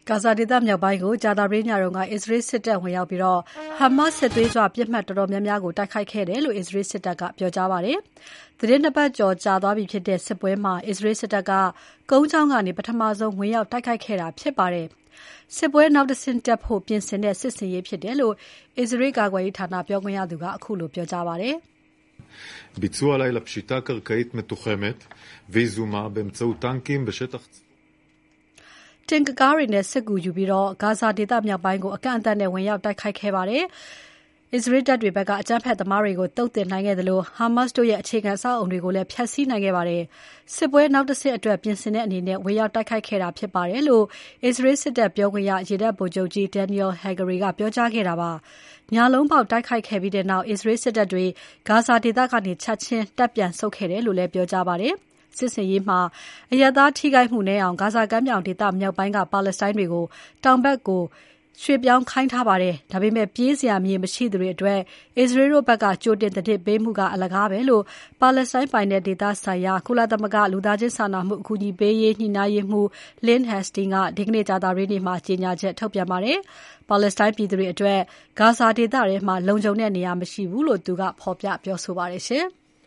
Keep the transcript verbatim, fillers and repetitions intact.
ဂါဇာဒေသမြောက်ပိုင်းကိုကြာသပတေးညက အစ္စရေးစစ်တပ်ဝင်ရောက်ပြီး Hamas စစ်သွေးကြွပစ်မှတ်တော်တော်များများကိုတိုက်ခိုက်ခဲ့တယ်လို့ အစ္စရေးစစ်တပ်ကပြောကြားပါတယ်။သီတင်းနှစ်ပတ်ကျော်ကြာသွားပြီဖြစ်တဲ့စစ်ပွဲမှာအစ္စရေးစစ်တပ်ကကုန်းကြောင်းကနေပထမဆုံးဝင်ရောက်တိုက်ခိုက်ခဲ့တာဖြစ်ပါတယ်။စစ်ပွဲနောက်တဆင့်တက်ဖို့ပြင်ဆင်တဲ့စစ်ဆင်ရေးဖြစ်တယ်လို့အစ္စရေးကာကွယ်ရေးဌာနပြောခွင့်ရသူကအခုလိုပြောကြားပါတယ်။ ביצוע לילה פשיטה קרקעית מתוחמת ויזומה באמצעות טנקים בשטח တင်ကကားတွေနဲ့စစ်ကူယူပြီးဂါဇာဒေသမြောက်ပိုင်းကိုအကန့်အသတ်နဲ့ဝင်ရောက်တိုက်ခိုက်ခဲ့ပါတယ်။အစ္စရေးတပ်တွေဘက်ကအကြမ်းဖက်သမားတွေကိုတုံ့ပြန်နိုင်ခဲ့သလို Hamas တို့ရဲ့အခြေခံအဆောက်အအုံတွေကိုလည်းဖျက်ဆီးနိုင်ခဲ့ပါတယ်။စစ်ပွဲနောက်တဆင့်အတွက်ပြင်ဆင်တဲ့အနေနဲ့ဝင်ရောက်တိုက်ခိုက်ခဲ့တာဖြစ်ပါတယ်လို့အစ္စရေးစစ်တပ်ပြောခွင့်ရရေတပ်ဗိုလ်ချုပ်ကြီး Daniel Hagari ကပြောကြားခဲ့တာပါ။ညလုံးပေါက်တိုက်ခိုက်ခဲ့ပြီးတဲ့နောက်အစ္စရေးစစ်တပ်တွေဂါဇာဒေသကနေချက်ချင်းတပ်ပြန်ဆုတ်ခဲ့တယ်လို့လည်းပြောကြားပါတယ်။စစ်ဆင်ရေးမှာအရပ်သားထိခိုက်မှုနည်းအောင်ဂါဇာကမ်းမြောင်ဒေသမြောက်ပိုင်းကပါလက်စတိုင်းတွေကိုတောင်ဘက်ကိုရွှေ့ပြောင်းခိုင်းထားပါတယ်။ဒါပေမဲ့ပြေးစရာမြေမရှိသူတွေအတွက်အစ္စရေးတို့ဘက်ကကြိုတင်သတိပေးမှုကအလကားပဲလို့ပါလက်စတိုင်းပိုင်တဲ့ဒေသဆိုင်ရာကုလသမဂ္ဂလူသားချင်းစာနာမှုအကူအညီပေးရေးညှိနှိုင်းရေးမှူး Lynn Hastings ကဒီကနေ့ကြာသပတေးနေ့မှာကြေညာချက်ထုတ်ပြန်ပါတယ်။ပါလက်စတိုင်းပြည်သူတွေအတွက်ဂါဇာဒေသထဲမှာလုံခြုံတဲ့နေရာမရှိဘူးလို့သူကဖော်ပြပြောဆိုပါတယ်ရှင်။